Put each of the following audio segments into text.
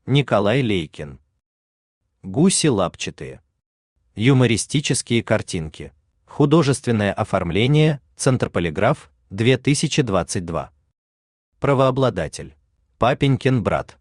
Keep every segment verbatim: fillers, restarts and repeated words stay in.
Николай Лейкин. Гуси лапчатые. Юмористические картинки. Художественное оформление. Центр Полиграф. две тысячи двадцать два. Правообладатель. Папенькин брат.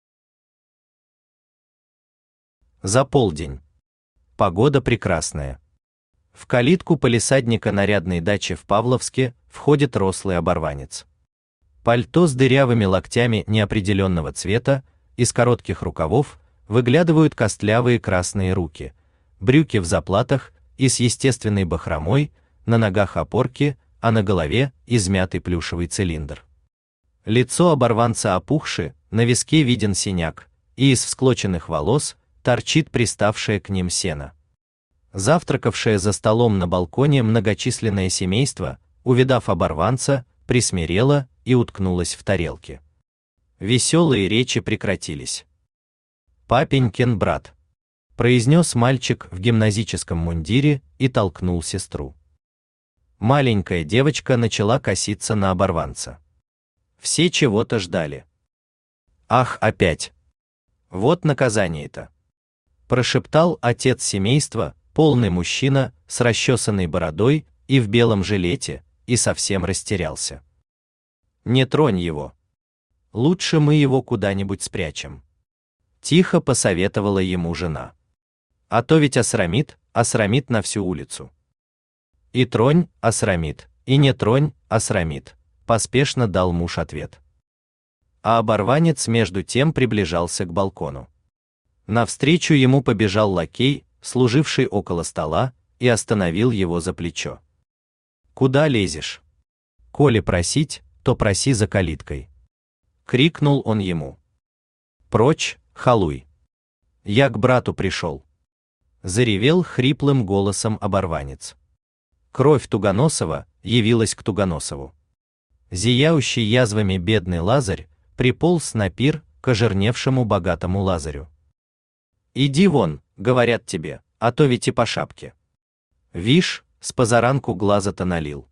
За полдень. Погода прекрасная. В калитку палисадника нарядной дачи в Павловске входит рослый оборванец. Пальто с дырявыми локтями неопределенного цвета, из коротких рукавов выглядывают костлявые красные руки, брюки в заплатах и с естественной бахромой, на ногах опорки, а на голове измятый плюшевый цилиндр. Лицо оборванца опухшее, на виске виден синяк, и из всклоченных волос торчит приставшее к ним сено. Завтракавшее за столом на балконе многочисленное семейство, увидав оборванца, присмирело и уткнулось в тарелки. Веселые речи прекратились. «Папенькин брат», — произнес мальчик в гимназическом мундире и толкнул сестру. Маленькая девочка начала коситься на оборванца. Все чего-то ждали. «Ах, опять! Вот наказание-то!» — прошептал отец семейства, полный мужчина с расчесанной бородой и в белом жилете, и совсем растерялся. «Не тронь его. Лучше мы его куда-нибудь спрячем», — тихо посоветовала ему жена. «А то ведь осрамит, осрамит на всю улицу». «И тронь, осрамит, и не тронь, осрамит», — поспешно дал муж ответ. А оборванец между тем приближался к балкону. Навстречу ему побежал лакей, служивший около стола, и остановил его за плечо. «Куда лезешь? Коли просить, то проси за калиткой», — крикнул он ему. «Прочь, халуй! Я к брату пришел», — заревел хриплым голосом оборванец. Кровь Тугоносова явилась к Тугоносову. Зияющий язвами бедный Лазарь приполз на пир к ожирневшему богатому Лазарю. «Иди вон, говорят тебе, а то ведь и по шапке. Вишь, с позаранку глаза-то налил.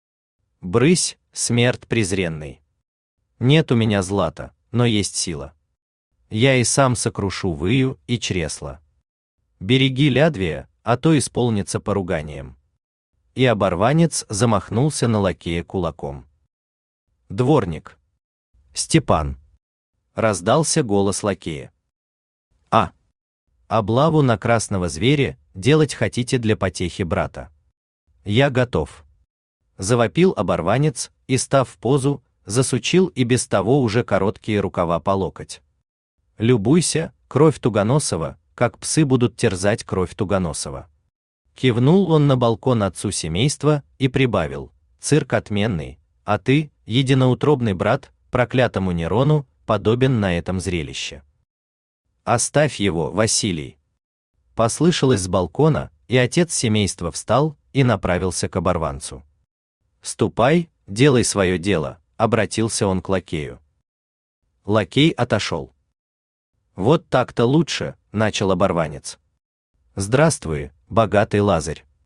Брысь, смерть презренный. Нет у меня злата, но есть сила. Я и сам сокрушу выю и чресла. Береги лядвия, а то исполнится поруганием». И оборванец замахнулся на лакея кулаком. «Дворник! Степан!» — раздался голос лакея. «А! Облаву на красного зверя делать хотите для потехи брата? Я готов!» — завопил оборванец и, став в позу, засучил и без того уже короткие рукава по локоть. «Любуйся, кровь Тугоносова, как псы будут терзать кровь Тугоносова». Кивнул он на балкон отцу семейства и прибавил: «Цирк отменный, а ты, единоутробный брат, проклятому Нерону, подобен на этом зрелище. Оставь его, Василий!» Послышалось с балкона, и отец семейства встал и направился к оборванцу. «Ступай, делай свое дело», — обратился он к лакею. Лакей отошел. «Вот так-то лучше», — начал оборванец. «Здравствуй, богатый Лазарь.